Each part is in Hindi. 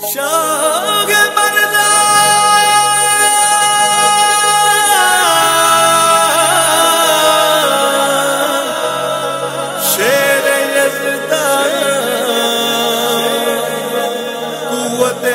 शाह मरदा शेर यज़दा कुव्वत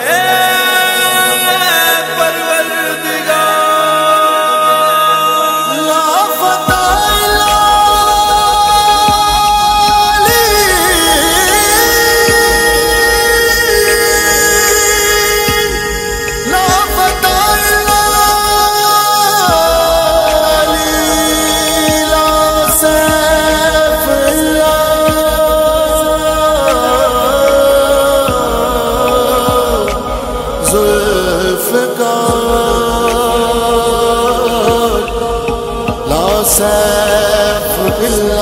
सैफ बिल्ला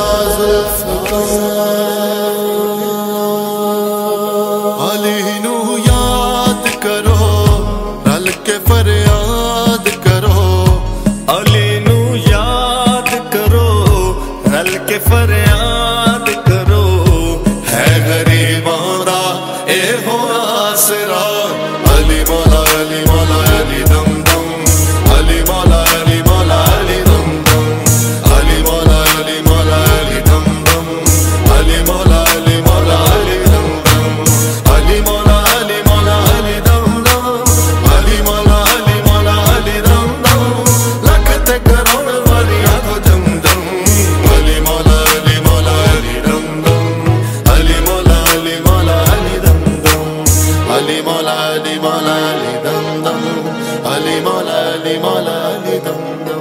अली नू याद करो रल के फरियाद करो अली नू याद करो रल के फरियाद करो है गरीबां दा ए हो आसरा अली मौला अली मौला अली दम दम अली मौला अली मौला अली दम दम अली मौला अली मौला अली दम दम अली मौला अली मौला अली दम दम अली मौला अली मौला अली दम दम अली मौला अली मौला अली दम दम लख ते करोड़ वाली आंखों दम दम अली मौला अली मौला अली दम दम अली मौला अली मौला अली दम दम अली मौला अली मौला अली दम दम अली मौला अली मौला अली दम दम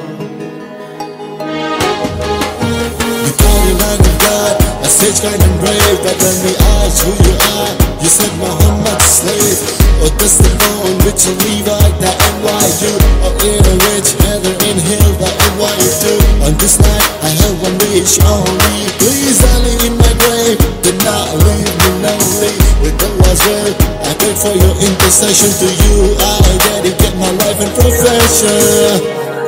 Line of God, a sage kind and brave. That when we asked who you are, you said Muhammad's slave. Or this the phone which you leave out the NYU. Or in a rich heather in hill the NYU. On this night I held one wish only. Please Ali in my grave, did not leave me lonely. With Allah's will, I pray for your intercession. To you I dedicate my life and profession.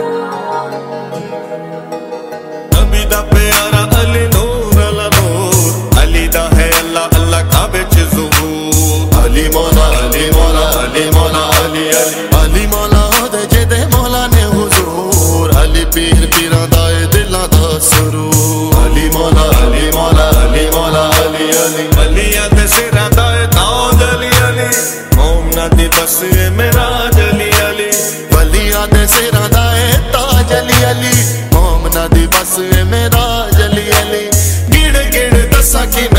नबी दा प्यारा अली नूर अला नूर अली दा है अल्लाह अल्लाह काबे च ज़ुहूर अली मौला अली मौला अली मौला अली अली अली मौला दे जेदे मौला ने हुजूर अली पीर पीरां दा ए दिलां दा सुरूर अली मौला अली मौला अली मौला अली अली अलियां दे सिरां दा ए ताज अली अली मोमना दी बस ए मेराज अली अली वलियां दे सिरां दा ए ताज अली अली मोमना दी बस ए मेराज अली अली गिण गिण दसा कि